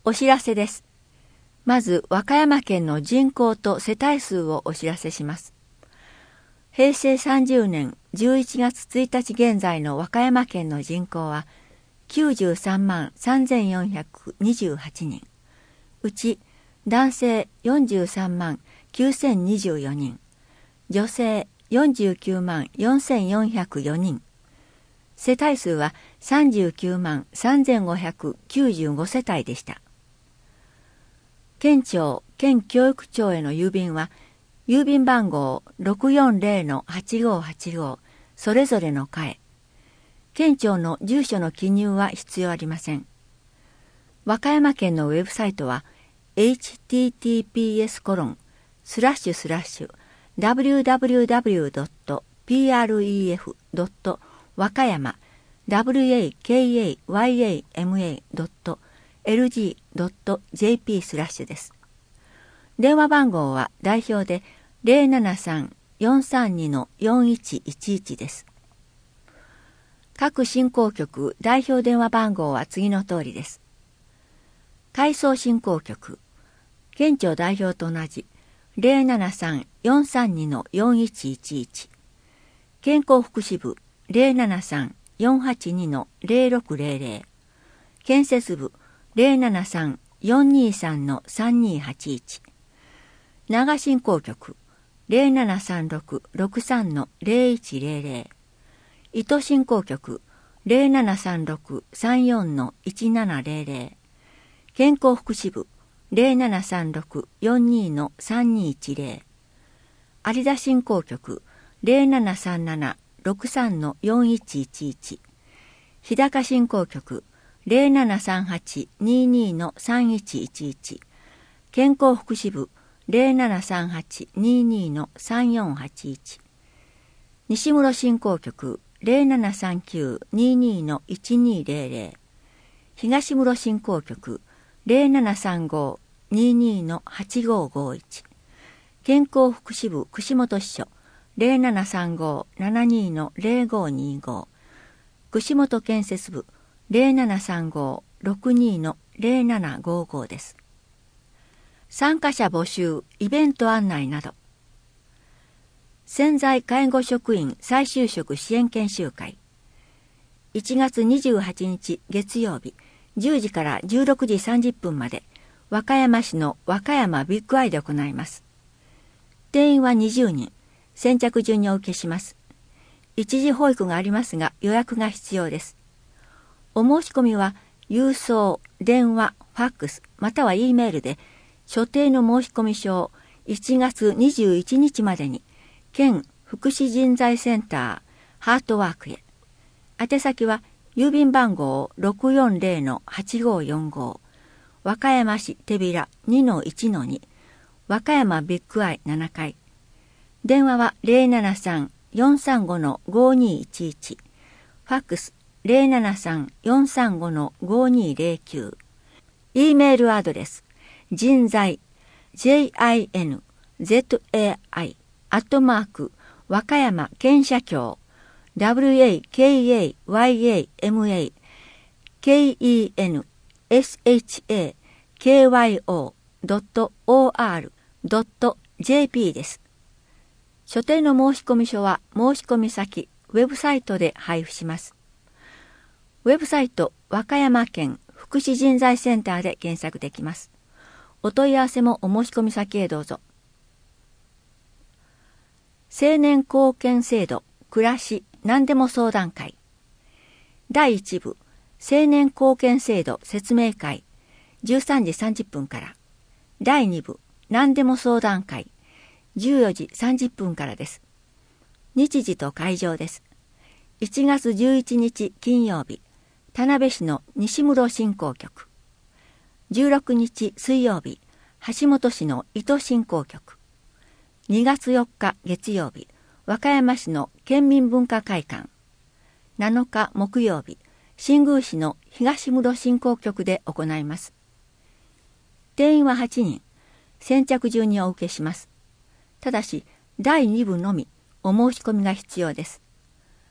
お知らせです。まず、和歌山県の人口と世帯数をお知らせします。平成30年11月1日現在の和歌山県の人口は93万3428人。うち、男性43万9024人。女性49万4404人。世帯数は39万3595世帯でした。県庁、県教育庁への郵便は、郵便番号 640-8585 それぞれの課へ。県庁の住所の記入は必要ありません。和歌山県のウェブサイトは https://www.pref.wakayama wakayama.lg.jp/ です。電話番号は代表で 073-432-4111 です。各振興局代表電話番号は次の通りです。回送振興局、県庁代表と同じ 073-432-4111、健康福祉部 073-482-0600、建設部 073-423-3281、長振興局 0736-63-0100、糸振興局 0736-34-1700、健康福祉部 0736-42-3210、有田振興局 0737-63-4111、日高振興局 0738-22-3111、健康福祉部 0738-22-3481、西室振興局 0739-22-1200、東室振興局 0735-22-8551、健康福祉部串本支所 0735-72-0525、串本建設部 0735-62-0755 です。参加者募集、イベント案内など。潜在介護職員再就職支援研修会。1月28日月曜日、10時から16時30分まで、和歌山市の和歌山ビッグアイで行います。定員は20人、先着順にお受けします。一時保育がありますが予約が必要です。お申し込みは、郵送、電話、ファックス、または E メールで、所定の申込書を1月21日までに、県福祉人材センター、ハートワークへ。宛先は、郵便番号 640-8545、和歌山市手びら 2-1-2、和歌山ビッグアイ7階。電話は 073-435-5211、ファックス 073-435-5209、E メールアドレス、人材、JINZAI、和歌山県社協、wakayama、kenshaKyo.or.jp です。所定の申込書は申込先、ウェブサイトで配布します。ウェブサイト、和歌山県福祉人材センターで検索できます。お問い合わせもお申込先へどうぞ。青年貢献制度、暮らし、何でも相談会。第1部、青年貢献制度説明会、13時30分から。第2部、何でも相談会、14時30分からです。日時と会場です。1月11日金曜日、田辺市の西室振興局。16日水曜日、橋本市の糸振興局。2月4日月曜日、和歌山市の県民文化会館。7日木曜日、新宮市の東室振興局で行います。定員は8人、先着順にお受けします。ただし、第2部のみお申し込みが必要です。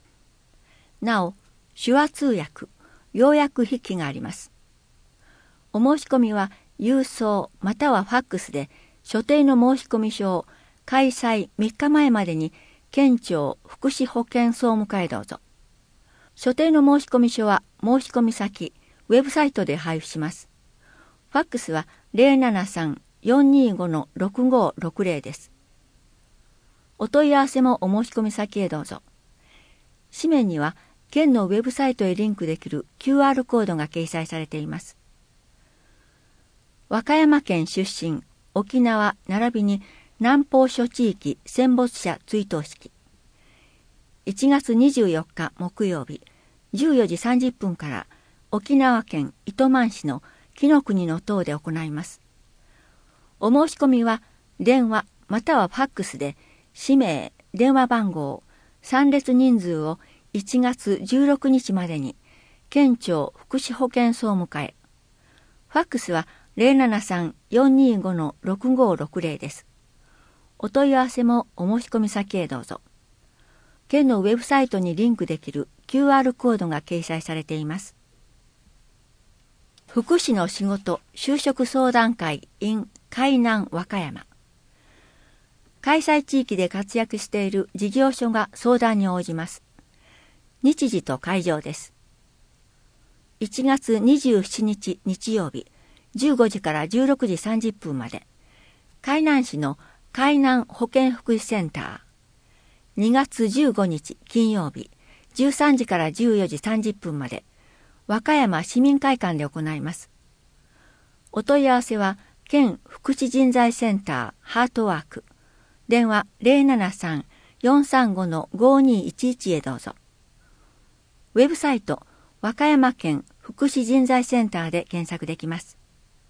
なお、手話通訳、要約筆記があります。 お申し込みは郵送またはファックスで所定の申込書を開催3日前までに県庁福祉保健総務課へどうぞ。所定の申込書は申込先、ウェブサイトで配布します。ファックスは 073-425-6560 です。お問い合わせもお申し込み先へどうぞ。紙面には県のウェブサイトへリンクできる QR コードが掲載されています。和歌山県出身、沖縄並びに南方諸地域戦没者追悼式。1月24日木曜日、14時30分から沖縄県糸満市の紀の国の塔で行います。お申し込みは電話またはファックスで氏名、電話番号、参列人数を1月16日までに県庁福祉保健総務課へ。ファックスは 073-425-6560 です。お問い合わせもお申し込み先へどうぞ。県のウェブサイトにリンクできる QR コードが掲載されています。福祉の仕事就職相談会 in 海南和歌山。開催地域で活躍している事業所が相談に応じます。日時と会場です。1月27日日曜日、15時から16時30分まで、海南市の海南保健福祉センター。2月15日金曜日、13時から14時30分まで、和歌山市民会館で行います。お問い合わせは、県福祉人材センターハートワーク。電話 073-435-5211 へどうぞ。ウェブサイト和歌山県福祉人材センターで検索できます。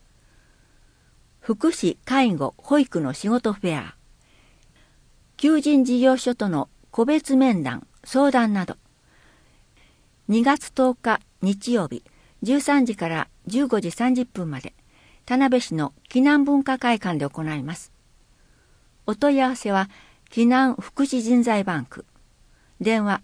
福祉・介護・保育の仕事フェア。求人事業所との個別面談、相談など。2月10日日曜日13時から15時30分まで、田辺市の紀南文化会館で行います。お問い合わせは、紀南福祉人材バンク。電話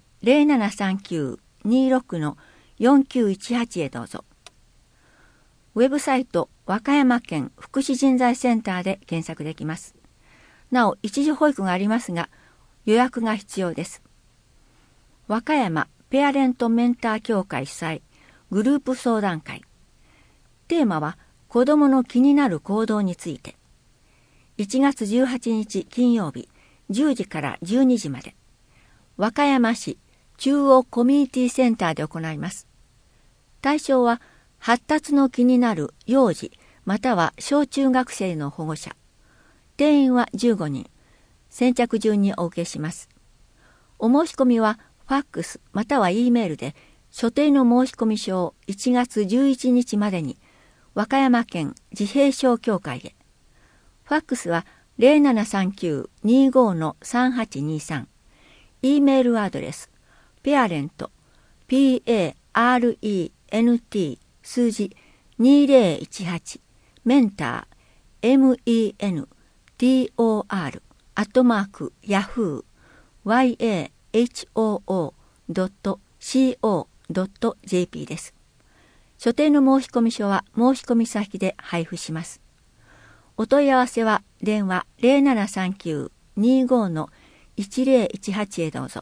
0739-26-4918 へどうぞ。ウェブサイト和歌山県福祉人材センターで検索できます。なお、一時保育がありますが、予約が必要です。和歌山ペアレントメンター協会主催グループ相談会。テーマは、子どもの気になる行動について。1月18日金曜日、10時から12時まで、和歌山市中央コミュニティセンターで行います。対象は、発達の気になる幼児または小中学生の保護者。定員は15人。先着順にお受けします。お申し込みはファックスまたは E メールで所定の申込書を1月11日までに和歌山県自閉症協会へ。ファックスは 0739-25-3823。E メールアドレスペアレント PARENT 数字2018メンター mentor@yahoo.co.jp です。所定の申込書は申込先で配布します。お問い合わせは電話 0739-25-1018 へどうぞ。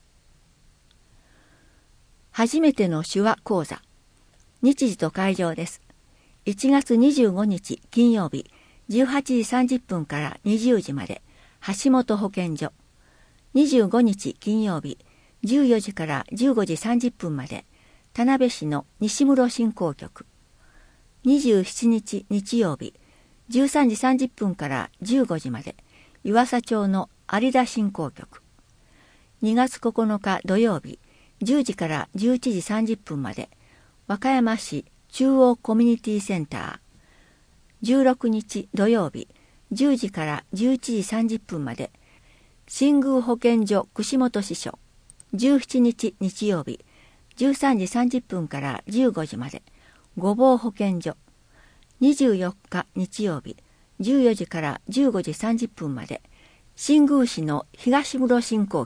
初めての手話講座。日時と会場です。1月25日金曜日、18時30分から20時まで、橋本保健所。25日金曜日、14時から15時30分まで、田辺市の西室振興局。27日日曜日、13時30分から15時まで、湯浅町の有田振興局。2月9日土曜日、10時から11時30分まで、和歌山市中央コミュニティセンター。16日土曜日、10時から11時30分まで、新宮保健所串本支所。17日日曜日、13時30分から15時まで、御坊保健所。24日日曜日、14時から15時30分まで、新宮市の東室振興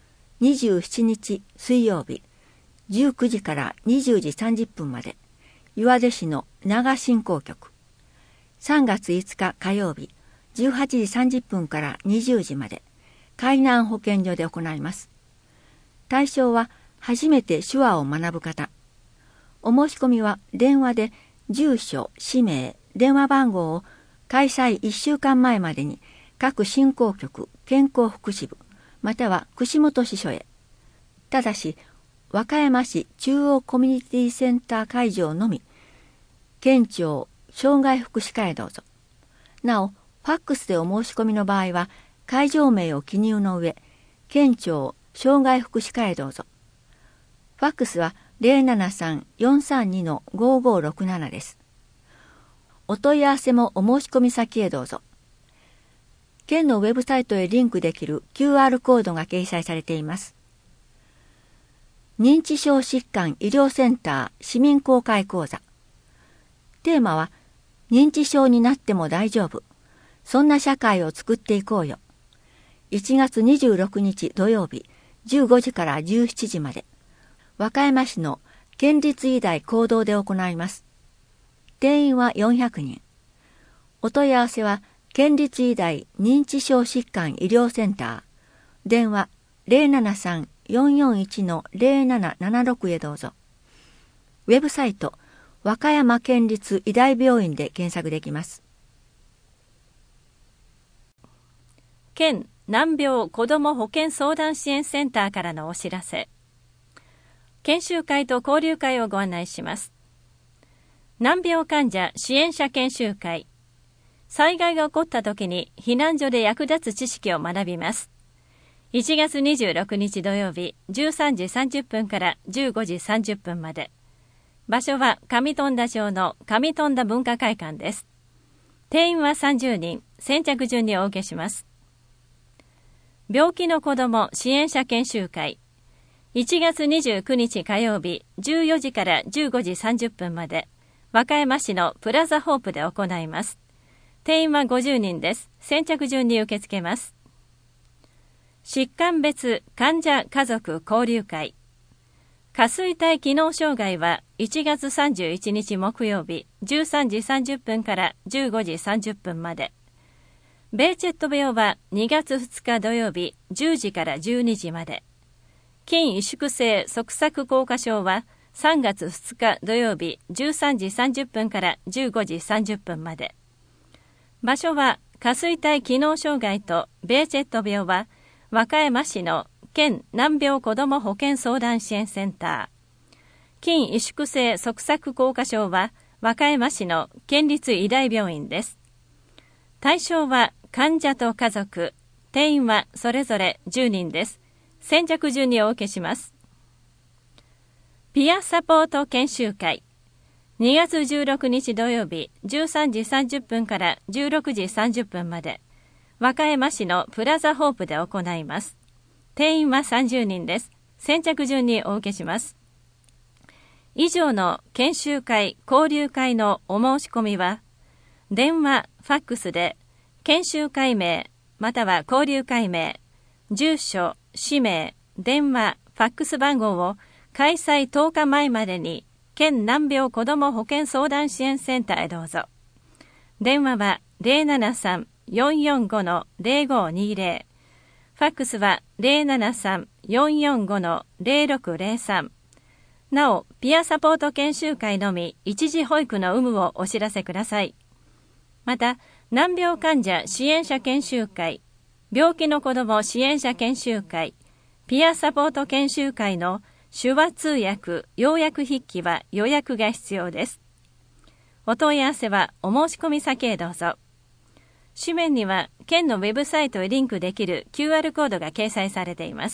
局。27日水曜日、19時から20時30分まで、 岩出市の長振興局。3月5日火曜日、18時30分から20時まで、海南保健所で行います。対象は、初めて手話を学ぶ方。お申し込みは電話で住所、氏名、電話番号を開催1週間前までに各振興局、健康福祉部、または串本支所へ。ただし、和歌山市中央コミュニティセンター会場のみ、県庁障害福祉課へどうぞ。なお、ファックスでお申し込みの場合は、会場名を記入の上、県庁障害福祉課へどうぞ。ファックスは 073-432-5567 です。お問い合わせもお申し込み先へどうぞ。県のウェブサイトへリンクできる QR コードが掲載されています。認知症疾患医療センター市民公開講座。テーマは、認知症になっても大丈夫。そんな社会を作っていこうよ。1月26日土曜日、15時から17時まで。和歌山市の県立医大講堂で行います。定員は400人。お問い合わせは、県立医大認知症疾患医療センター。電話 073-441-0776 へどうぞ。ウェブサイト、和歌山県立医大病院で検索できます。 県難病子ども保健相談支援センターからのお知らせ。研修会と交流会をご案内します。難病患者支援者研修会。災害が起こった時に避難所で役立つ知識を学びます。1月26日土曜日13時30分から15時30分まで。場所は上富田町の上富田文化会館です。定員は30人、先着順にお受けします。病気の子ども支援者研修会。1月29日火曜日14時から15時30分まで、和歌山市のプラザホープで行います。定員は50人です。先着順に受け付けます。疾患別患者家族交流会。下垂体機能障害は1月31日木曜日13時30分から15時30分まで。ベーチェット病は2月2日土曜日10時から12時まで。筋萎縮性側索硬化症は3月2日土曜日13時30分から15時30分まで。場所は下垂体機能障害とベーチェット病は和歌山市の県難病子ども保健相談支援センター。筋萎縮性側索硬化症は和歌山市の県立医大病院です。対象は患者と家族、定員はそれぞれ10人です。先着順にお受けします。ピアサポート研修会。2月16日土曜日13時30分から16時30分まで、和歌山市のプラザホープで行います。定員は30人です。先着順にお受けします。以上の研修会・交流会のお申し込みは、電話、ファックスで、研修会名、または交流会名、住所、氏名、電話、ファックス番号を開催10日前までに、県難病子ども保健相談支援センターへどうぞ。電話は 073-445-0520。ファックスは 073-445-0603。なお、ピアサポート研修会のみ一時保育の有無をお知らせください。また、難病患者支援者研修会、病気の子ども支援者研修会、ピアサポート研修会の手話通訳・要約筆記は予約が必要です。お問い合わせはお申し込み先へどうぞ。紙面には県のウェブサイトへリンクできる QR コードが掲載されています。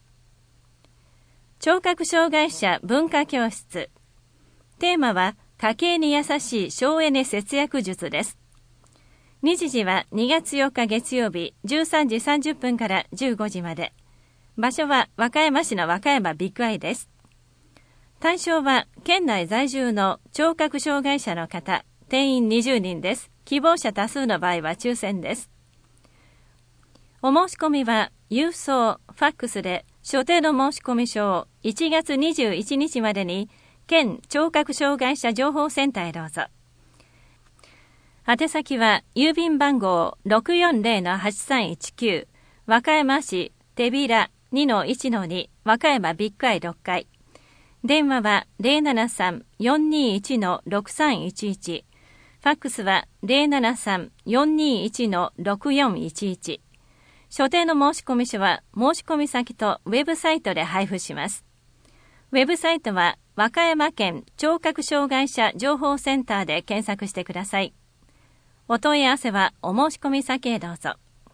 聴覚障害者文化教室。テーマは家計に優しい省エネ節約術です。日時は2月4日月曜日13時30分から15時まで。場所は和歌山市の和歌山ビッグアイです。対象は県内在住の聴覚障害者の方、定員20人です。希望者多数の場合は抽選です。お申し込みは郵送、ファックスで所定の申し込み書を1月21日までに県聴覚障害者情報センターへどうぞ。宛先は郵便番号 640-8319 和歌山市手びら 2-1-2 和歌山ビッグアイ6階。電話は 073-421-6311。ファックスは 073-421-6411。所定の申込書は申込先とウェブサイトで配布します。ウェブサイトは和歌山県聴覚障害者情報センターで検索してください。お問い合わせはお申込先へどうぞ。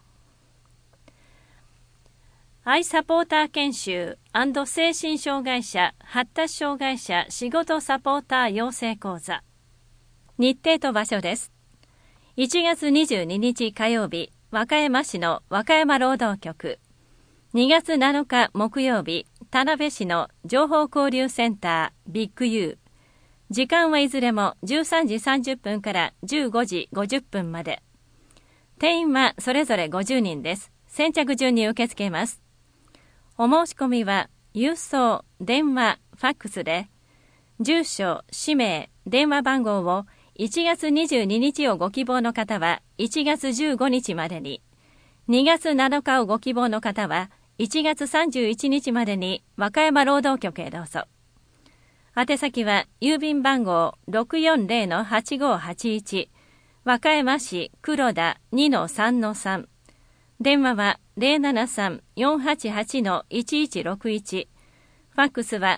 アイサポーター研修&精神障害者発達障害者仕事サポーター養成講座。日程と場所です。1月22日火曜日、和歌山市の和歌山労働局。2月7日木曜日、田辺市の情報交流センタービッグ U。時間はいずれも13時30分から15時50分まで。定員はそれぞれ50人です。先着順に受け付けます。お申し込みは郵送、電話、ファックスで、住所、氏名、電話番号を1月22日をご希望の方は1月15日までに、2月7日をご希望の方は1月31日までに和歌山労働局へどうぞ。宛先は郵便番号 640-8581 和歌山市黒田 2-3-3。電話は 073-488-1161。ファックスは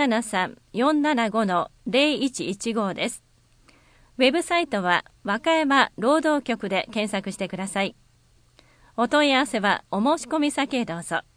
073-475-0115 です。ウェブサイトは和歌山労働局で検索してください。お問い合わせはお申し込み先へどうぞ。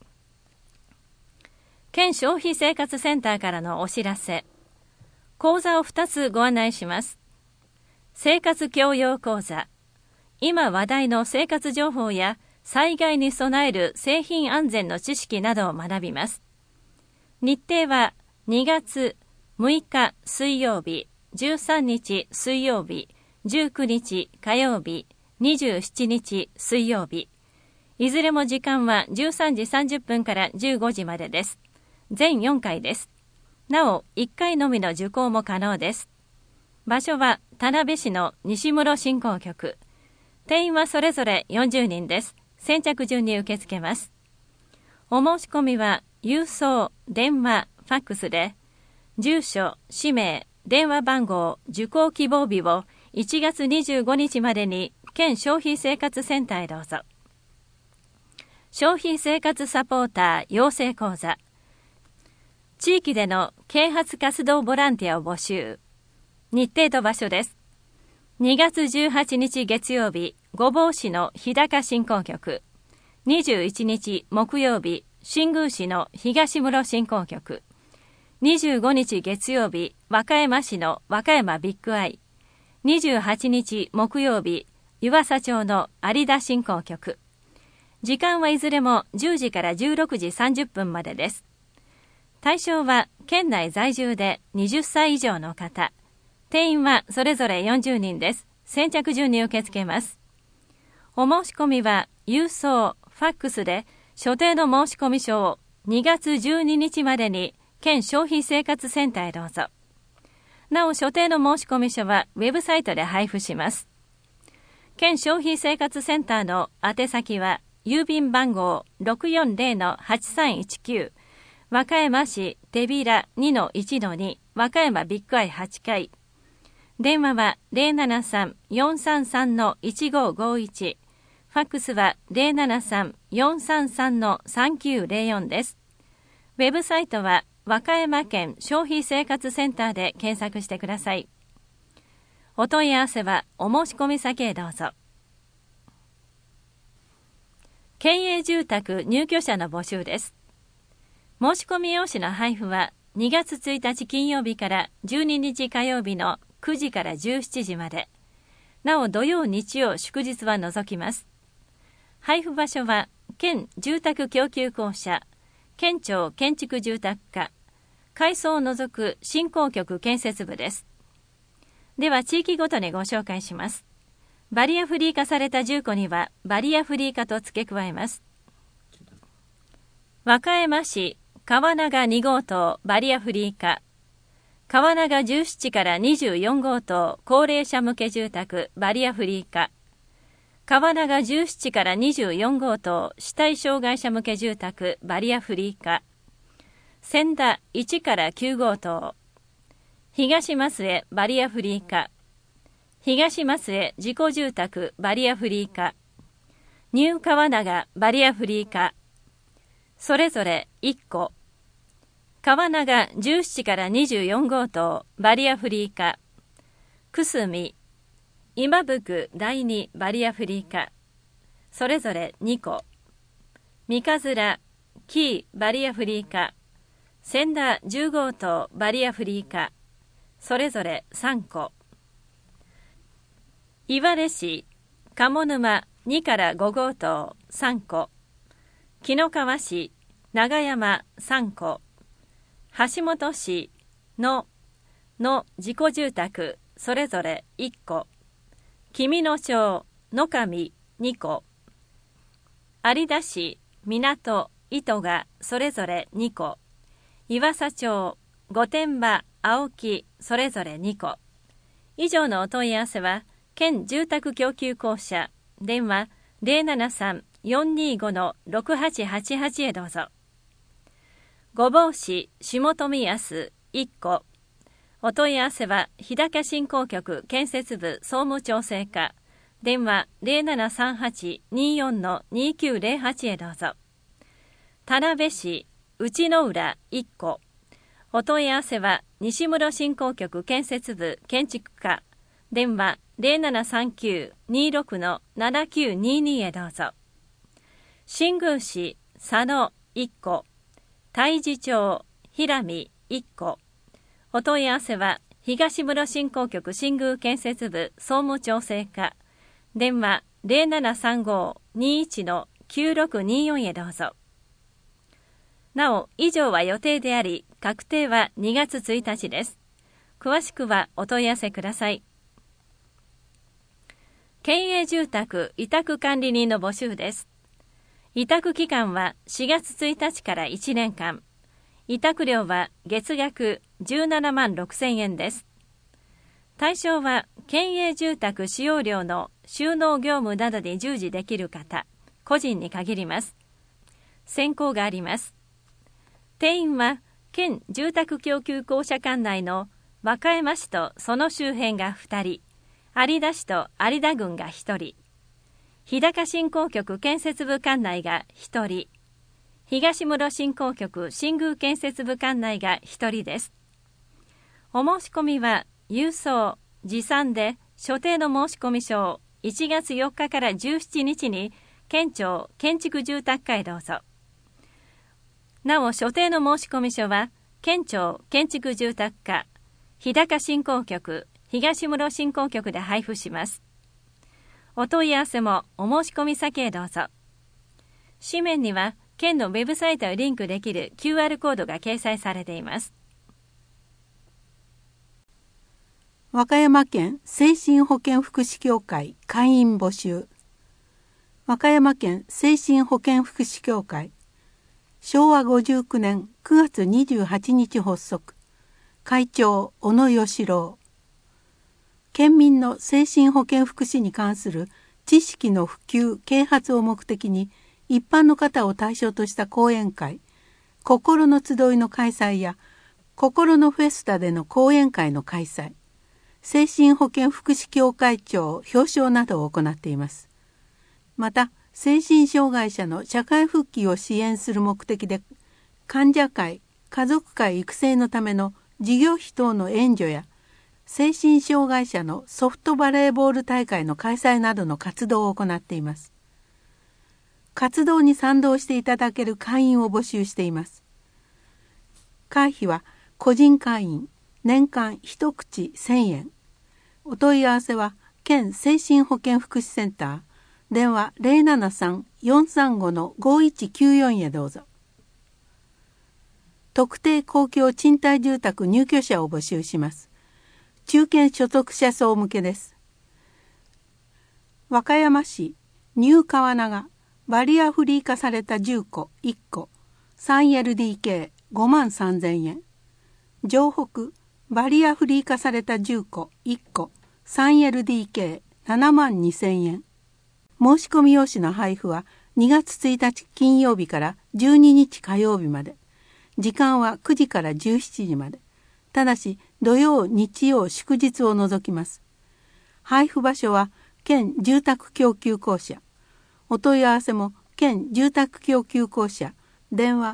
県消費生活センターからのお知らせ。講座を2つご案内します。生活教養講座。今話題の生活情報や災害に備える製品安全の知識などを学びます。日程は2月6日水曜日、13日水曜日、19日火曜日、27日水曜日。いずれも時間は13時30分から15時までです。全4回です。なお、1回のみの受講も可能です。場所は田辺市の西室振興局。定員はそれぞれ40人です。先着順に受け付けます。お申し込みは郵送、電話、ファックスで、住所、氏名、電話番号、受講希望日を1月25日までに県消費生活センターへどうぞ。消費生活サポーター養成講座。地域での啓発活動ボランティアを募集。日程と場所です。2月18日月曜日、御坊市の日高振興局。21日木曜日、新宮市の東室振興局。25日月曜日、和歌山市の和歌山ビッグアイ。28日木曜日、湯浅町の有田振興局。時間はいずれも10時から16時30分までです。対象は県内在住で20歳以上の方。定員はそれぞれ40人です。先着順に受け付けます。お申し込みは郵送、ファックスで所定の申込書を2月12日までに県消費生活センターへどうぞ。なお、所定の申込書はウェブサイトで配布します。県消費生活センターの宛先は郵便番号 640-8319 和歌山市手びら 2-1-2 和歌山ビッグアイ8階。電話は 073-433-1551。ファックスは 073-433-3904 です。ウェブサイトは和歌山県消費生活センターで検索してください。お問い合わせはお申し込み先へどうぞ。県営住宅入居者の募集です。申し込み用紙の配布は2月1日金曜日から12日火曜日の9時から17時まで。なお、土曜日曜祝日は除きます。配布場所は県住宅供給公社、県庁建築住宅課、改装を除く振興局建設部です。では、地域ごとにご紹介します。バリアフリー化された住戸にはバリアフリー化と付け加えます。和歌山市川長2号棟バリアフリー化、 川長17から24号棟高齢者向け住宅バリアフリー化、川長17から24号棟肢体障害者向け住宅バリアフリー化、千田1から9号棟、東松江バリアフリー化、東松江自己住宅バリアフリー化、ニュー川長バリアフリー化、それぞれ1個、川長17から24号棟バリアフリー化、くすみ、今福第2バリアフリー化、それぞれ2個、三日面、キーバリアフリー化、千田10号棟バリアフリー化、それぞれ3個、岩出市、鴨沼2から5号棟3個、紀の川市、長山3個、橋本市の自己住宅それぞれ1個、紀美野町野上2個、有田市港糸がそれぞれ2個、岩佐町御殿場青木それぞれ2個。以上のお問い合わせは県住宅供給公社電話 073-425-6888 へどうぞ。御坊市下富安1個。お問い合わせは日高振興局建設部総務調整課電話 0738-24-2908 へどうぞ。田辺市内之浦1個。お問い合わせは西室振興局建設部建築課電話 0739-26-7922 へどうぞ。新宮市佐野1個。太地町平見1個。お問い合わせは東室振興局新宮建設部総務調整課電話 0735-21-9624 へどうぞ。なお、以上は予定であり、確定は2月1日です。詳しくはお問い合わせください。県営住宅委託管理人の募集です。委託期間は4月1日から1年間。委託料は月額17万6,000円です。対象は県営住宅使用料の収納業務などに従事できる方、個人に限ります。選考があります。定員は県住宅供給公社管内の和歌山市とその周辺が2人、有田市と有田郡が1人、日高振興局建設部管内が1人、東室振興局新宮建設部管内が1人です。お申し込みは郵送、持参で所定の申込書を1月4日から17日に県庁建築住宅課へどうぞ。なお所定の申込書は県庁建築住宅課日高振興局東室振興局で配布します。お問い合わせもお申し込み先へどうぞ。紙面には県のウェブサイトへリンクできる QR コードが掲載されています。 和歌山県精神保健福祉協会会員募集。和歌山県精神保健福祉協会昭和59年9月28日発足。会長小野義郎。県民の精神保健福祉に関する知識の普及・啓発を目的に一般の方を対象とした講演会、心の集いの開催や心のフェスタでの講演会の開催、精神保健福祉協会長表彰などを行っています。また、精神障害者の社会復帰を支援する目的で、患者会、家族会育成のための事業費等の援助や、精神障害者のソフトバレーボール大会の開催などの活動を行っています。活動に賛同していただける会員を募集しています。会費は個人会員年間一口1000円。お問い合わせは県精神保健福祉センター電話 073-435-5194 へどうぞ。特定公共賃貸住宅入居者を募集します。中堅所得者層向けです。和歌山市ニュー川長バリアフリー化された住戸1戸 3LDK5万3000円。城北バリアフリー化された住戸1戸 3LDK7 万2000円。申し込み用紙の配布は2月1日金曜日から12日火曜日まで。時間は9時から17時まで。ただし土曜、日曜、祝日を除きます。配布場所は県住宅供給公社。お問い合わせも県住宅供給公社。電話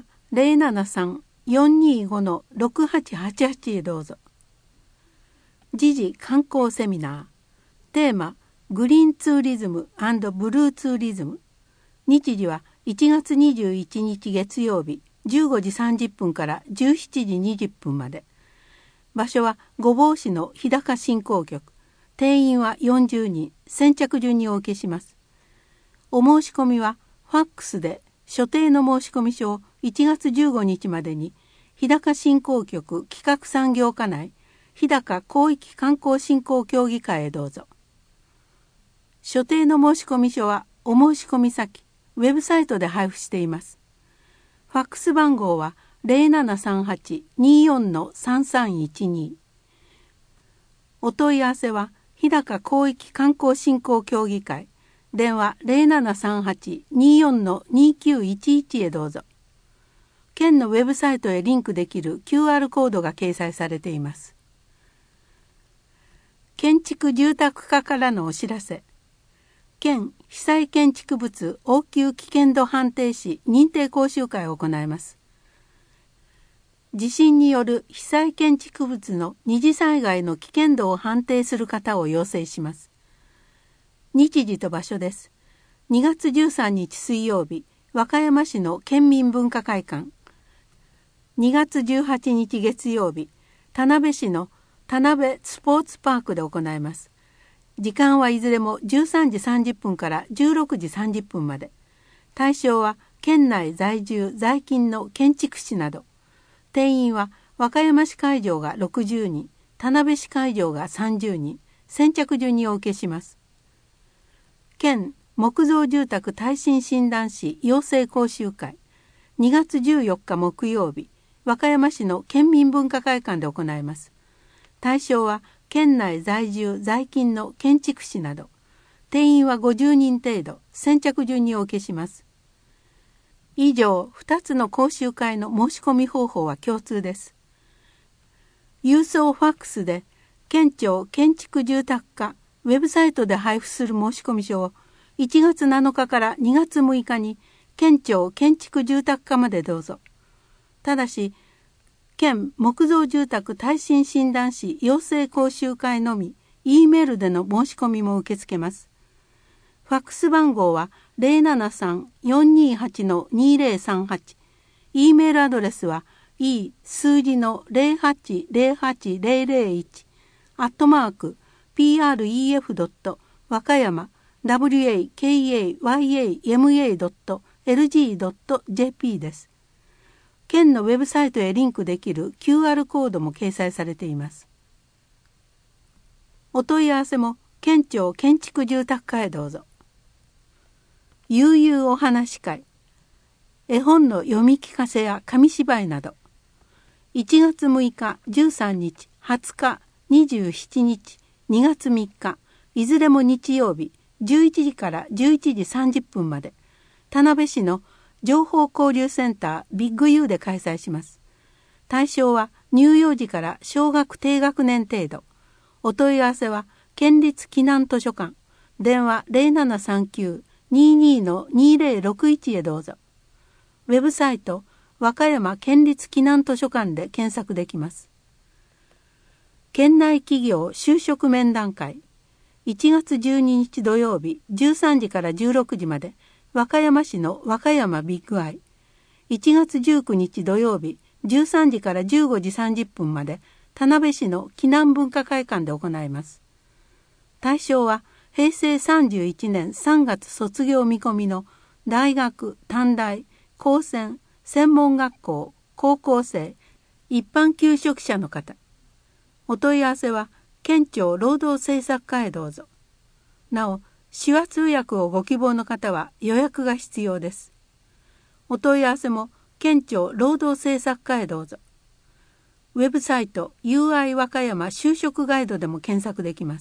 073-425-6888 へどうぞ。時事観光セミナー。テーマグリーンツーリズム&ブルーツーリズム。日時は1月21日月曜日15時30分から17時20分まで。場所は御坊市の日高振興局。定員は40人。先着順にお受けします。お申し込みはファックスで所定の申込書を1月15日までに日高振興局企画産業課内日高広域観光振興協議会へどうぞ。所定の申込書はお申し込み先ウェブサイトで配布しています。ファックス番号は 0738-24-3312。お問い合わせは日高広域観光振興協議会。電話 0738-24-2911 へどうぞ。県のウェブサイトへリンクできる QR コードが掲載されています。建築住宅課からのお知らせ。県被災建築物応急危険度判定士認定講習会を行います。地震による被災建築物の二次災害の危険度を判定する方を養成します。日時と場所です。2月13日水曜日、和歌山市の県民文化会館。2月18日月曜日、田辺市の田辺スポーツパークで行います。時間はいずれも13時30分から16時30分まで。対象は県内在住在勤の建築士など。定員は和歌山市会場が60人、田辺市会場が30人、先着順にお受けします。県木造住宅耐震診断士養成講習会。2月14日木曜日、和歌山市の県民文化会館で行います。対象は県内在住在勤の建築士など。定員は50人程度、先着順にお受けします。以上2つの講習会の申し込み方法は共通です。郵送ファックスで県庁建築住宅課ウェブサイトで配布する申込書を1月7日から2月6日に県庁建築住宅課までどうぞ。ただし県木造住宅耐震診断士養成講習会のみ E メールでの申し込みも受け付けます。ファックス番号は 073-428-2038。E メールアドレスは e 数字の0808-001 @pref. 和歌山 wakayama.lg.jp です。県のウェブサイトへリンクできる QR コードも掲載されています。お問い合わせも県庁建築住宅課へどうぞ。悠々お話会。絵本の読み聞かせや紙芝居など。1月6日、13日、20日、27日、2月3日、いずれも日曜日、11時から11時30分まで、田辺市の情報交流センタービッグ U で開催します。対象は乳幼児から小学低学年程度。お問い合わせは県立避難図書館。電話 0739-22-2061 へどうぞ。ウェブサイト和歌山県立避難図書館で検索できます。県内企業就職面談会。1月12日土曜日13時から16時まで和歌山市の和歌山ビッグアイ。1月19日土曜日13時から15時30分まで田辺市の紀南文化会館で行います。対象は平成31年3月卒業見込みの大学、短大、高専、専門学校、高校生、一般求職者の方。お問い合わせは県庁労働政策課へどうぞ。なお、手話通訳をご希望の方は予約が必要です。お問い合わせも県庁労働政策課へどうぞ。 ウェブサイト UI 和歌山就職ガイドでも検索できます。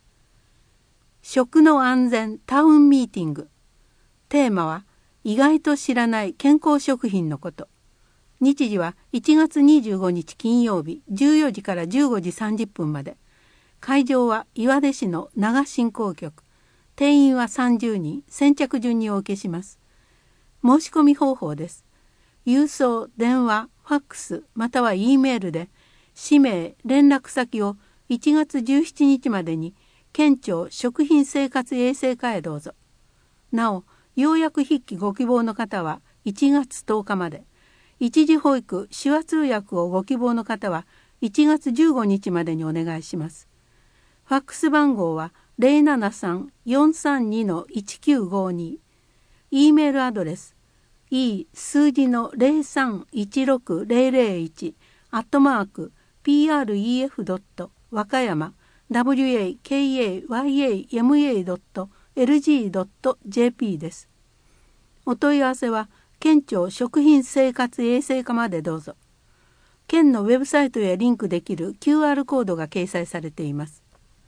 食の安全タウンミーティング。テーマは意外と知らない健康食品のこと。日時は1月25日金曜日14時から15時30分まで。会場は岩出市の長振興局。定員は30人、先着順にお受けします。申し込み方法です。郵送、電話、ファックスまたは E メールで氏名、連絡先を1月17日までに県庁食品生活衛生課へどうぞ。なお、要約筆記ご希望の方は1月10日まで、一時保育、手話通訳をご希望の方は1月15日までにお願いします。ファックス番号は 073-432-1952。E メールアドレス数字の 03-16001 @pref. 和歌山 wakayama.lg.jp です。お問い合わせは県庁食品生活衛生課までどうぞ。県のウェブサイトへリンクできる QR コードが掲載されています。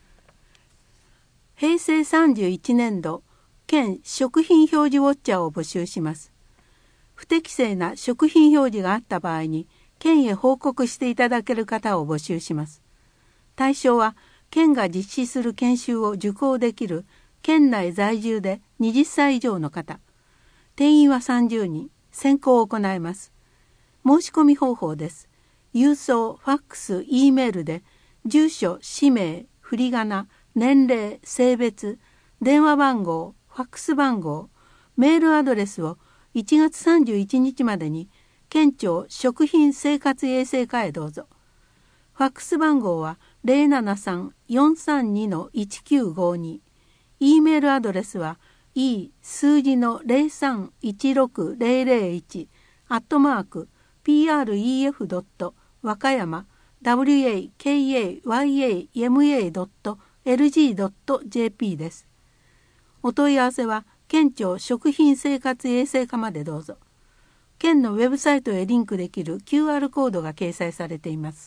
平成31年度県食品表示ウォッチャーを募集します。不適正な食品表示があった場合に県へ報告していただける方を募集します。対象は県が実施する研修を受講できる県内在住で20歳以上の方。定員は30人、選考を行います。申し込み方法です。郵送、ファックス、E メールで住所、氏名、振り仮名、年齢、性別、電話番号、ファックス番号、メールアドレスを1月31日までに県庁食品生活衛生課へどうぞ。ファックス番号は 073-432-1952。E メールアドレスは数字の 03-16001 @pref. 和歌山 wakayama.lg.jp です。お問い合わせは県庁食品生活衛生課までどうぞ。県のウェブサイトへリンクできる QR コードが掲載されています。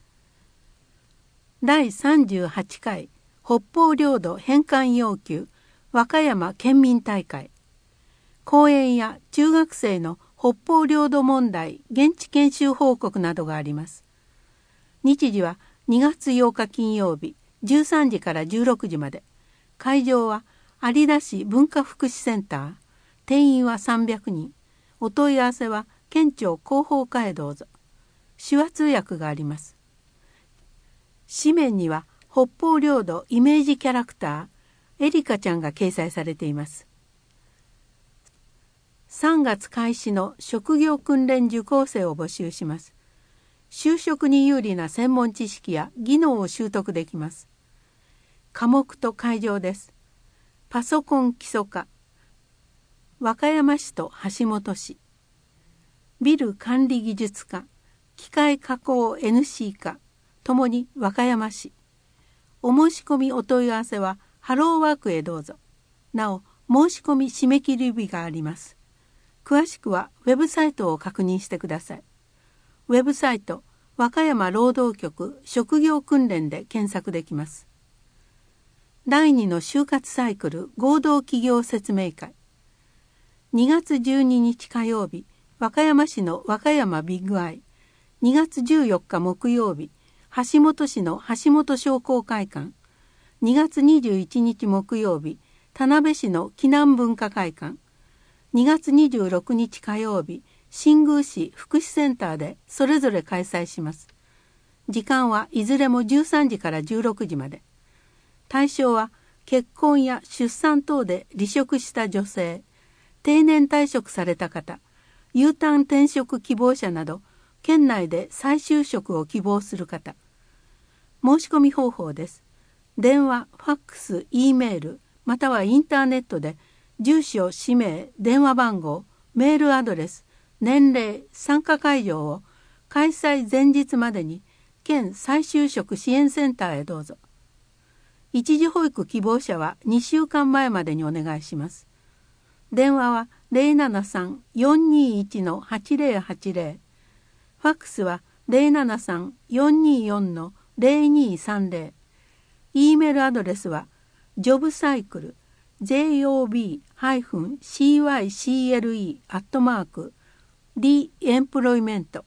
第38回北方領土返還要求和歌山県民大会。講演や中学生の北方領土問題現地研修報告などがあります。日時は2月8日金曜日13時から16時まで。会場は有田市文化福祉センター。定員は300人。お問い合わせは県庁広報課へどうぞ。手話通訳があります。紙面には北方領土イメージキャラクターエリカちゃんが掲載されています。3月開始の職業訓練受講生を募集します。就職に有利な専門知識や技能を習得できます。科目と会場です。パソコン基礎科、和歌山市と橋本市。ビル管理技術科、機械加工 NC 科、ともに和歌山市。お申し込みお問い合わせはハローワークへどうぞ。なお、申し込み締め切り日があります。詳しくはウェブサイトを確認してください。ウェブサイト、和歌山労働局職業訓練で検索できます。第2の就活サイクル合同企業説明会。2月12日火曜日、和歌山市の和歌山ビッグアイ。2月14日木曜日、橋本市の橋本商工会館。2月21日木曜日、田辺市の紀南文化会館。2月26日火曜日、新宮市福祉センターでそれぞれ開催します。時間はいずれも13時から16時まで。対象は結婚や出産等で離職した女性、定年退職された方、Uターン転職希望者など、県内で再就職を希望する方。申し込み方法です。電話、ファックス、E メール、またはインターネットで、住所、氏名、電話番号、メールアドレス、年齢、参加会場を開催前日までに県再就職支援センターへどうぞ。一時保育希望者は2週間前までにお願いします。電話は 073-421-8080。ファックスは 073-424-0230。E メールアドレスはjobcycle job-cycle@theemployment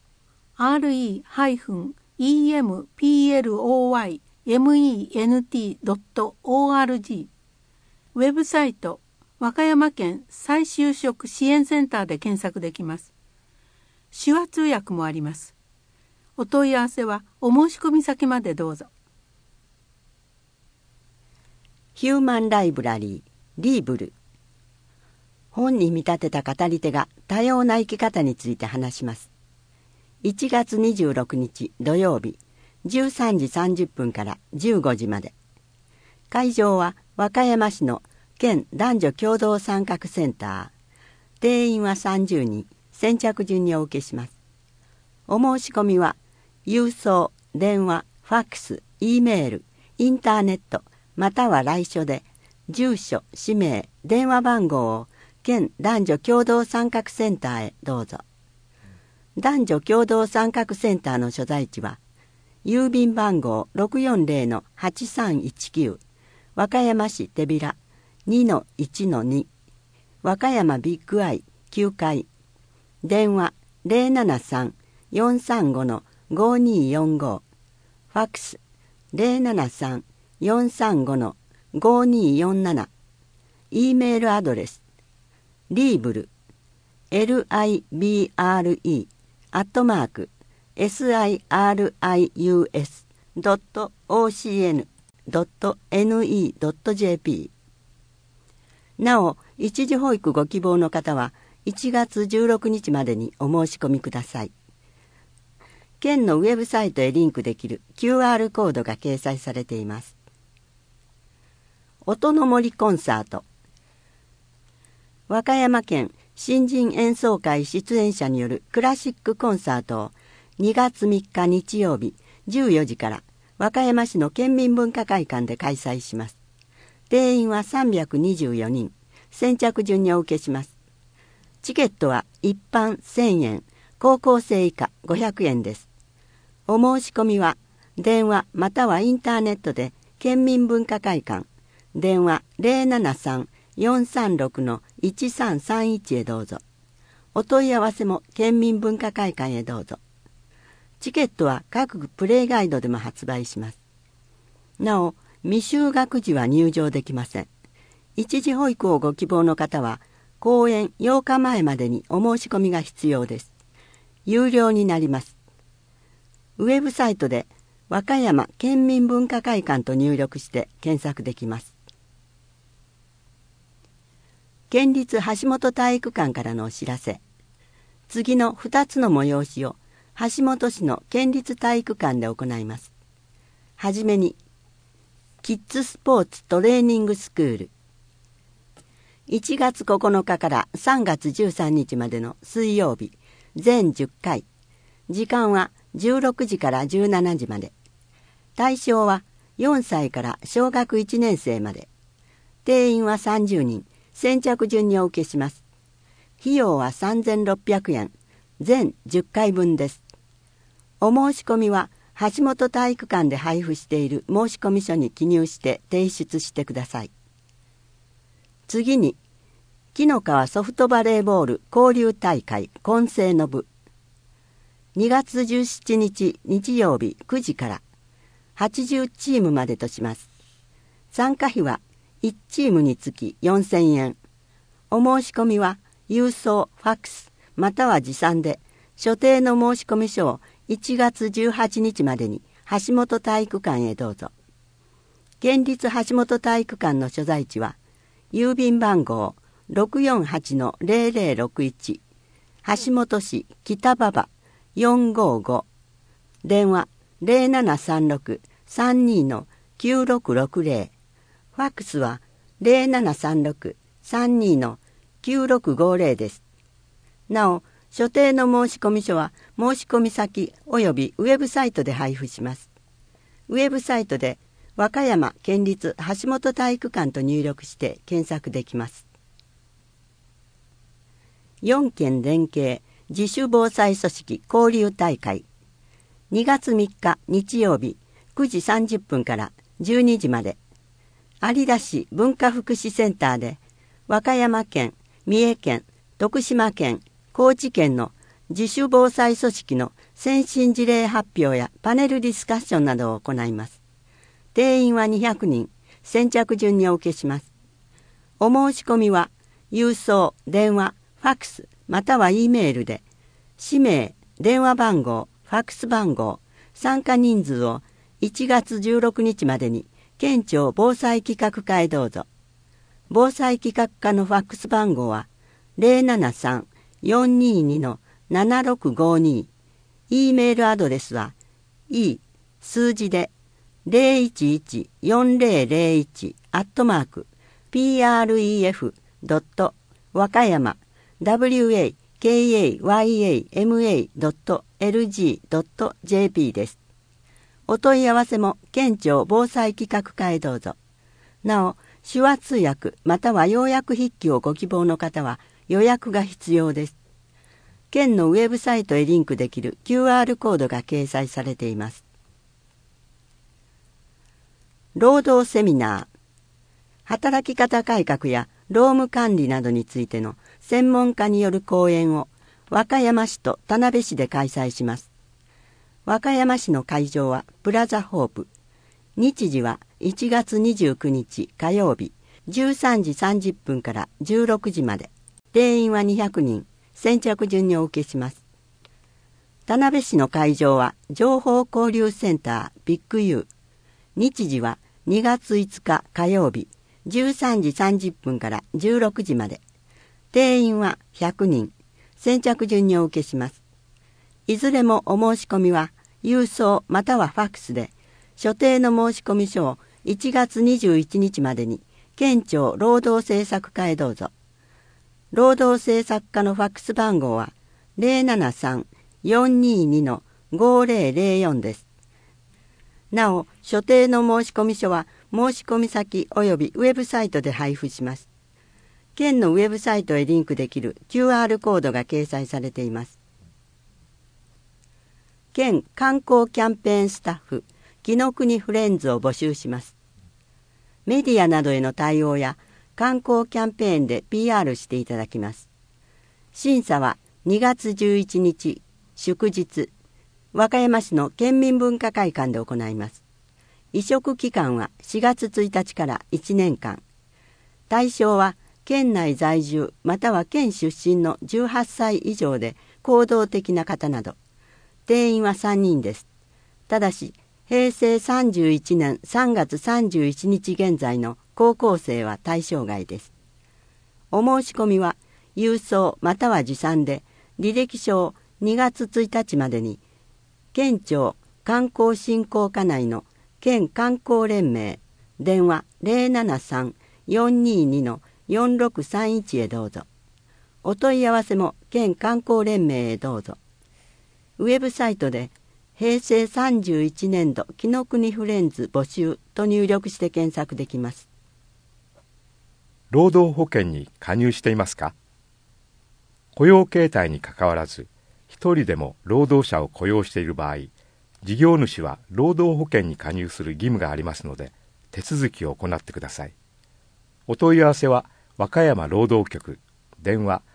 re-employment.org。 ウェブサイト和歌山県再就職支援センターで検索できます。手話通訳もあります。お問い合わせはお申し込み先までどうぞ。 ヒューマンライブラリーリーブル。本に見立てた語り手が多様な生き方について話します。1月26日土曜日13時30分から15時まで。会場は和歌山市の県男女共同参画センター。定員は30人、先着順にお受けします。お申し込みは郵送、電話、ファックス、E メール、インターネットまたは来所で住所、氏名、電話番号を県男女共同参画センターへどうぞ。男女共同参画センターの所在地は郵便番号 640-8319 和歌山市手びら 2-1-2 和歌山ビッグアイ9階。電話 073-435-5245 ファックス 073-435-5247。 E メールアドレスリーブル librus.ocn.ne.jp。 なお、一時保育ご希望の方は1月16日までにお申し込みください。県のウェブサイトへリンクできる QR コードが掲載されています。音の森コンサート。和歌山県新人演奏会出演者によるクラシックコンサートを2月3日日曜日14時から和歌山市の県民文化会館で開催します。定員は324人、先着順にお受けします。チケットは一般1000円、高校生以下500円です。お申し込みは電話またはインターネットで県民文化会館、電話 073-436-1331 へどうぞ。お問い合わせも県民文化会館へどうぞ。チケットは各プレイガイドでも発売します。なお、未就学児は入場できません。一時保育をご希望の方は公演8日前までにお申し込みが必要です。有料になります。ウェブサイトで和歌山県民文化会館と入力して検索できます。県立橋本体育館からのお知らせ。次の2つの催しを橋本市の県立体育館で行います。はじめに、キッズスポーツトレーニングスクール。1月9日から3月13日までの水曜日、全10回。時間は16時から17時まで。対象は4歳から小学1年生まで。定員は30人、先着順にお受けします。費用は3600円、全10回分です。お申し込みは橋本体育館で配布している申込書に記入して提出してください。次に、紀の川ソフトバレーボール交流大会混成の部。2月17日日曜日9時から80チームまでとします。参加費は1チームにつき4000円。お申し込みは郵送、ファックスまたは持参で所定の申込書を1月18日までに橋本体育館へどうぞ。県立橋本体育館の所在地は郵便番号 648-0061 橋本市北馬場455。電話 0736-32-9660。ファックスは 0736-32-9650 です。なお、所定の申込書は申込先及びウェブサイトで配布します。ウェブサイトで和歌山県立橋本体育館と入力して検索できます。4県連携自主防災組織交流大会。 2月3日日曜日9時30分から12時まで、有田市文化福祉センターで和歌山県、三重県、徳島県、高知県の自主防災組織の先進事例発表やパネルディスカッションなどを行います。定員は200人、先着順にお受けします。お申し込みは郵送、電話、ファックスまたは E メールで、氏名、電話番号、ファックス番号、参加人数を1月16日までに県庁防災企画課へどうぞ。防災企画課のファックス番号は 073-422-7652。E メールアドレスは E 数字で011-400@pref.wakayama wakayama.lg.jp です。お問い合わせも県庁防災企画課へどうぞ。なお、手話通訳または要約筆記をご希望の方は予約が必要です。県のウェブサイトへリンクできる QR コードが掲載されています。労働セミナー、働き方改革や労務管理などについての専門家による講演を和歌山市と田辺市で開催します。和歌山市の会場はプラザホープ。日時は1月29日火曜日13時30分から16時まで。定員は200人、先着順にお受けします。田辺市の会場は情報交流センタービッグ U。日時は2月5日火曜日13時30分から16時まで。定員は100人、先着順にお受けします。いずれもお申し込みは郵送またはファックスで、所定の申込書を1月21日までに県庁労働政策課へどうぞ。労働政策課のファックス番号は 073-422-5004 です。なお、所定の申込書は申込先及びウェブサイトで配布します。県のウェブサイトへリンクできる QR コードが掲載されています。県観光キャンペーンスタッフ、紀の国フレンズを募集します。メディアなどへの対応や観光キャンペーンで PR していただきます。審査は2月11日祝日、和歌山市の県民文化会館で行います。委嘱期間は4月1日から1年間。対象は県内在住または県出身の18歳以上で行動的な方など。定員は3人です。ただし、平成31年3月31日現在の高校生は対象外です。お申し込みは郵送または持参で、履歴書を2月1日までに、県庁観光振興課内の県観光連盟、電話 073-422-4631 へどうぞ。お問い合わせも県観光連盟へどうぞ。ウェブサイトで平成31年度紀の国フレンズ募集と入力して検索できます。 労働保険に加入していますか？雇用形態にかかわらず、一人でも労働者を雇用している場合、事業主は労働保険に加入する義務がありますので、手続きを行ってください。お問い合わせは和歌山労働局、電話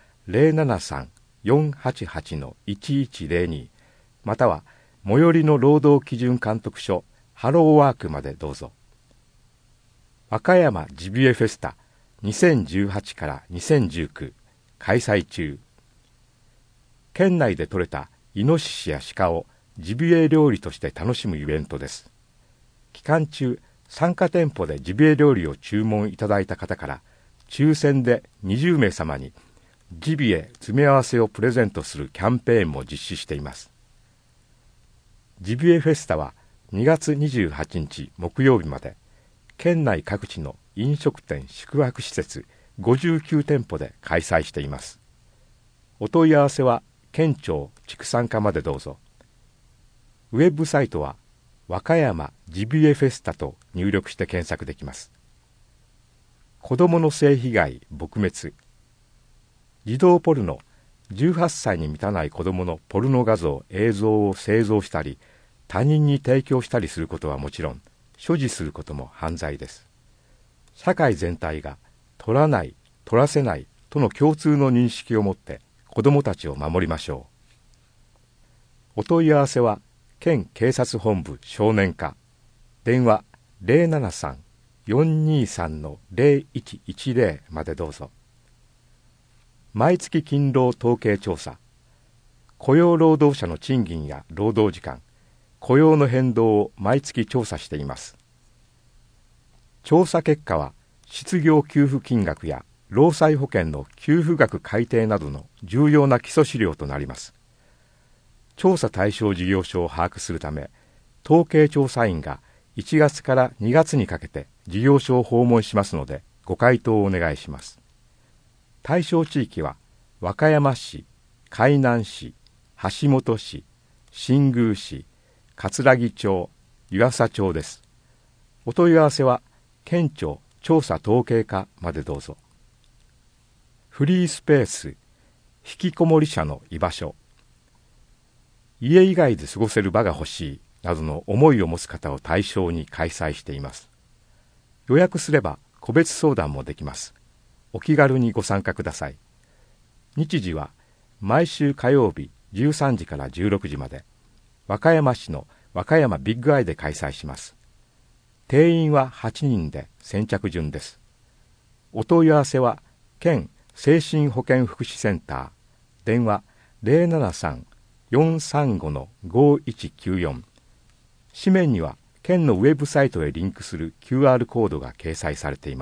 073-488-1102 または最寄りの労働基準監督署ハローワークまでどうぞ。和歌山ジビエフェスタ2018から2019開催中。県内で採れたイノシシや鹿をジビエ料理として楽しむイベントです。期間中、参加店舗でジビエ料理を注文いただいた方から抽選で20名様にジビエ詰め合わせをプレゼントするキャンペーンも実施しています。ジビエフェスタは2月28日木曜日まで県内各地の飲食店宿泊施設59店舗で開催しています。お問い合わせは県庁畜産課までどうぞ。ウェブサイトは和歌山ジビエフェスタと入力して検索できます。子どもの性被害撲滅。児童ポルノ、18歳に満たない子どものポルノ画像、映像を製造したり、 他人に提供したりすることはもちろん、所持することも犯罪です。社会全体が取らない、取らせないとの共通の認識を持って子どもたちを守りましょう。お問い合わせは県警察本部少年課、電話 073-423-0110 までどうぞ。毎月勤労統計調査、雇用労働者の賃金や労働時間、雇用の変動を毎月調査しています。調査結果は失業給付金額や労災保険の給付額改定などの重要な基礎資料となります。調査対象事業所を把握するため、統計調査員が1月から2月にかけて事業所を訪問しますので、ご回答をお願いします。対象地域は和歌山市、海南市、橋本市、新宮市、葛城町、湯浅町です。お問い合わせは県庁調査統計課までどうぞ。フリースペース、引きこもり者の居場所、家以外で過ごせる場が欲しいなどの思いを持つ方を対象に開催しています。予約すれば個別相談もできます。お気軽にご参加ください。日時は毎週火曜日13時から16時まで、和歌山市の和歌山ビッグアイで開催します。定員は8人で先着順です。お問い合わせは県精神保健福祉センター、電話 073-435-5194、紙面には県のウェブサイトへリンクする QR コードが掲載されています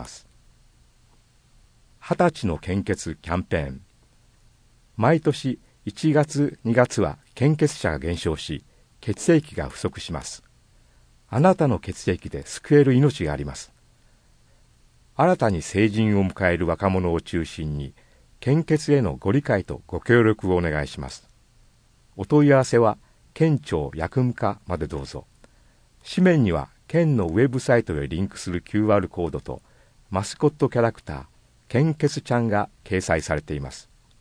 。20歳の献血キャンペーン。毎年1月2月は献血者が減少し、血液が不足します。あなたの血液で救える命があります。新たに成人を迎える若者を中心に、献血へのご理解とご協力をお願いします。お問い合わせは県庁薬務課までどうぞ。紙面には県のウェブサイトへリンクする QR コードとマスコットキャラクター献血ちゃんが掲載されています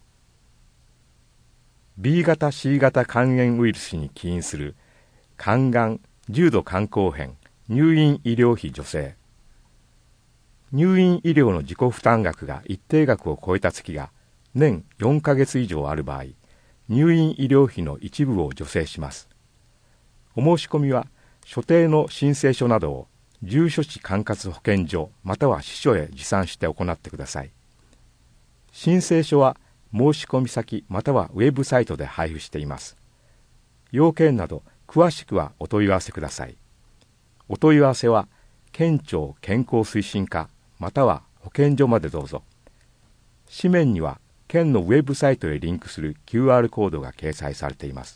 。B 型 C 型肝炎ウイルスに起因する肝がん重度肝硬変入院医療費助成。入院医療の自己負担額が一定額を超えた月が年4ヶ月以上ある場合、入院医療費の一部を助成します。お申し込みは所定の申請書などを住所地管轄保健所または支所へ持参して行ってください。申請書は申し込み先またはウェブサイトで配布しています。要件など詳しくはお問い合わせください。お問い合わせは県庁健康推進課または保健所までどうぞ。紙面には県のウェブサイトへリンクする QR コードが掲載されています。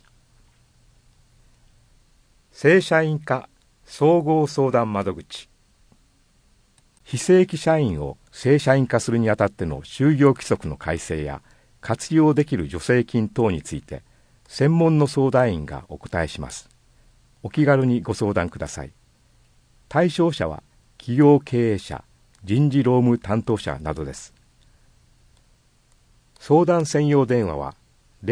正社員課総合相談窓口。非正規社員を正社員化するにあたっての就業規則の改正や活用できる助成金等について専門の相談員がお答えします。お気軽にご相談ください。対象者は企業経営者、人事労務担当者などです。相談専用電話は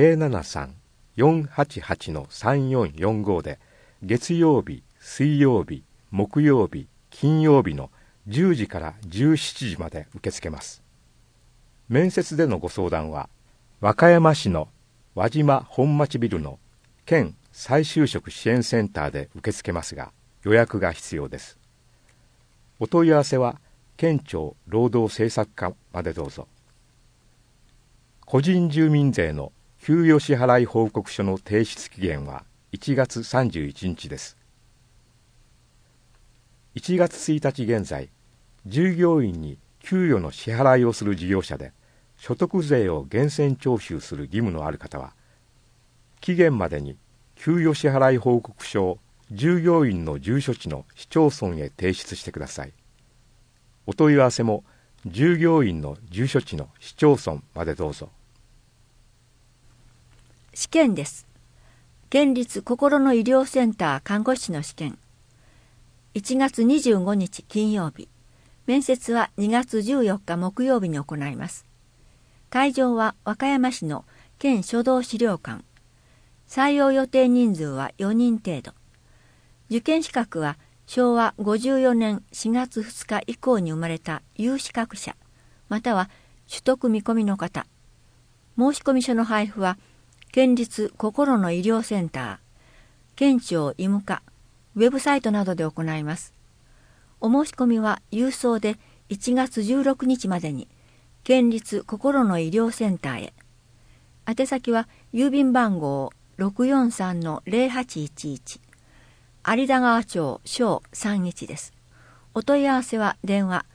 073-488-3445 で月曜日、水曜日、木曜日、金曜日の10時から17時まで受け付けます。面接でのご相談は和歌山市の輪島本町ビルの県再就職支援センターで受け付けますが、予約が必要です。お問い合わせは県庁労働政策課までどうぞ。個人住民税の給与支払い報告書の提出期限は1月31日です。1月1日現在、従業員に給与の支払いをする事業者で所得税を源泉徴収する義務のある方は、期限までに給与支払い報告書を従業員の住所地の市町村へ提出してください。お問い合わせも従業員の住所地の市町村までどうぞ。 試験です。県立心の医療センター看護師の試験。1月25日金曜日。面接は2月14日木曜日に行います。会場は和歌山市の県書道資料館。採用予定人数は4人程度。 受験資格は昭和54年4月2日以降に生まれた有資格者、または取得見込みの方。申込書の配布は、県立心の医療センター、県庁医務課、ウェブサイトなどで行います。お申し込みは郵送で1月16日までに、県立心の医療センターへ。宛先は郵便番号 643-0811、有田川町小31です。お問い合わせは電話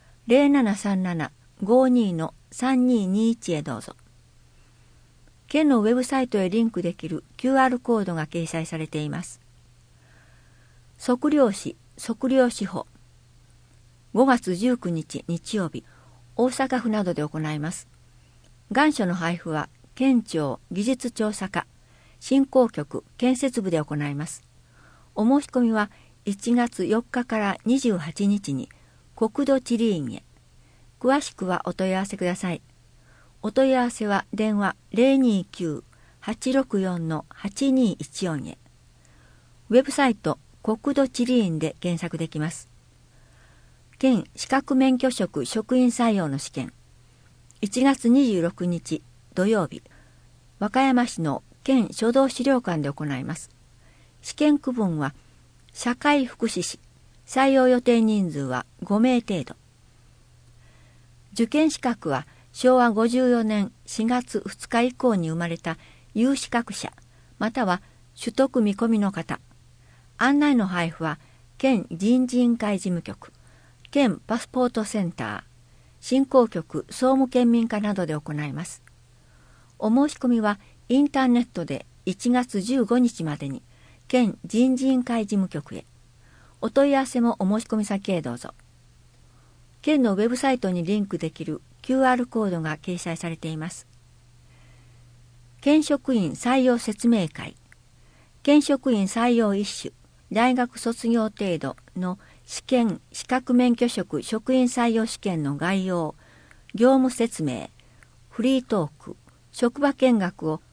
0737-52-3221 へどうぞ。県のウェブサイトへリンクできる QR コードが掲載されています。測量士法。5月19日日曜日、大阪府などで行います。願書の配布は県庁技術調査課、振興局建設部で行います。お申し込みは1月4日から28日に国土地理院へ。詳しくはお問い合わせください。お問い合わせは電話 029-864-8214 へ。ウェブサイト国土地理院で検索できます。県資格免許職職員採用の試験。1月26日土曜日、和歌山市の県書道資料館で行います。試験区分は社会福祉士、採用予定人数は5名程度。受験資格は昭和54年4月2日以降に生まれた有資格者、または取得見込みの方。案内の配布は県人事委員会事務局、県パスポートセンター、振興局総務県民課などで行います。お申し込みはインターネットで1月15日までに県人事委員会事務局へ。お問い合わせもお申し込み先へどうぞ。県のウェブサイトにリンクできる QR コードが掲載されています。県職員採用説明会。県職員採用一種、大学卒業程度の試験資格免許職職員採用試験の概要、業務説明、フリートーク、職場見学を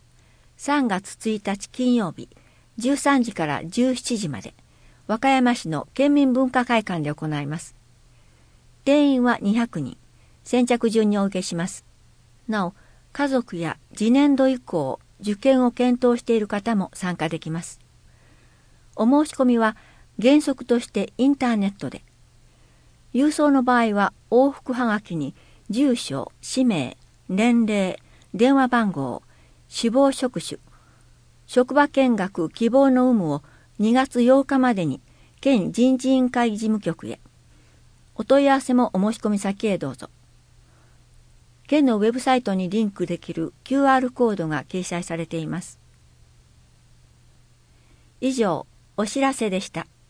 3月1日金曜日13時から17時まで和歌山市の県民文化会館で行います。定員は200人、先着順にお受けします。なお、家族や次年度以降受験を検討している方も参加できます。お申し込みは原則としてインターネットで、郵送の場合は往復はがきに住所、氏名、年齢、電話番号、死亡職種、職場見学希望の有無を2月8日までに県人事委員会事務局へ。お問い合わせもお申し込み先へどうぞ。県のウェブサイトにリンクできる QR コードが掲載されています。以上、お知らせでした。